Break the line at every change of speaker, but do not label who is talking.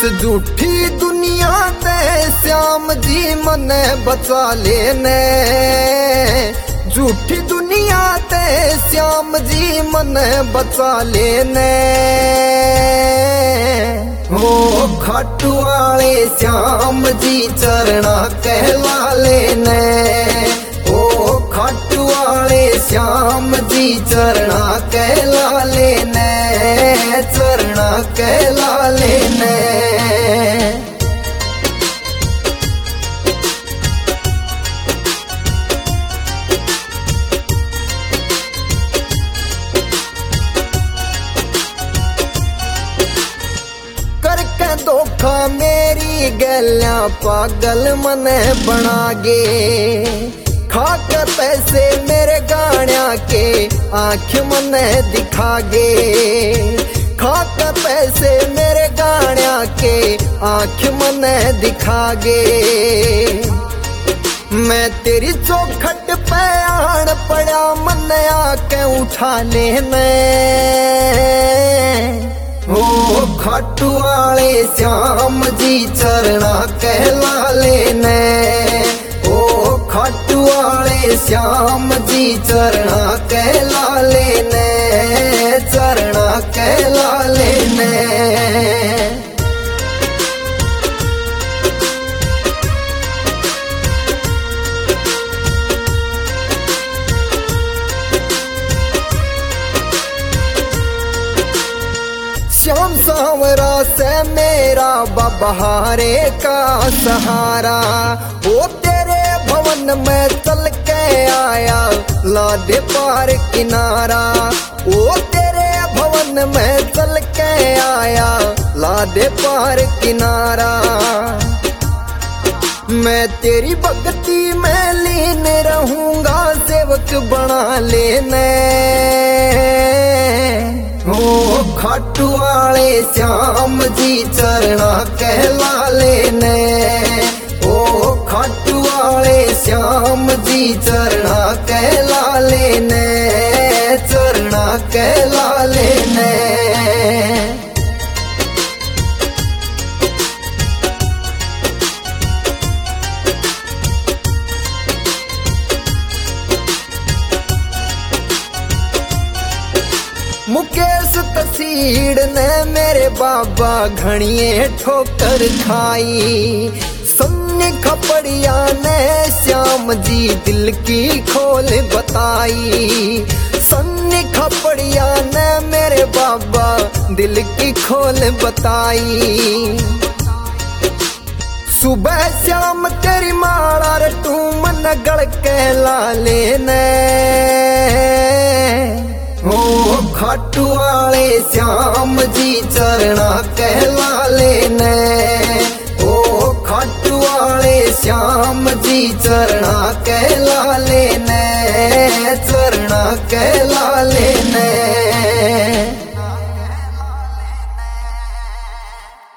झूठी दुनिया ते श्याम जी मने बचा लेने, झूठी दुनिया ते श्याम जी मने बचा लेने। हो खाटू वाले श्याम जी चरना कहला लेने, ओ खाटू वाले श्याम जी चरना कहला लेने, चरना कहला लेने। करके धोखा मेरी गैल्या पागल मने बनागे, खाकर पैसे मेरे गाण्या के आँख मने दिखागे, खाकर पैसे मेरे गाण्या के आँख मने दिखागे। मैं तेरी चौखट पे आन पड़ा मने आके उठा लेने। ओ खाटू वाले श्याम जी चरना कहला लेने, ओ खाटू वाले श्याम जी चरना कहला लेने, चरना कहला लेने। श्याम सांवरा से मेरा बबहारे का सहारा, वो तेरे भवन में चल के आया लादे पार किनारा, वो तेरे भवन में चल के आया लादे पार किनारा। मैं तेरी भक्ति में लीन रहूंगा सेवक बना लेने। ओ खाटू वाले श्याम जी चरना कहला लेने, ओ खाटू वाले श्याम जी चरना कहला लेने, चरना कहला लेने। मुकेश तसीड़ ने मेरे बाबा घणिये ठोकर खाई, सन्नी खपड़िया ने श्याम जी दिल की खोल बताई, सन्नी खपड़िया ने मेरे बाबा दिल की खोल बताई। सुबह श्याम तेरी माला रे तू मन गड़ कहला लेने। ओ खाटू वाले श्याम जी चरना कहला लेने, ओ खाटू वाले श्याम जी चरना कहला लेने, चरना कहला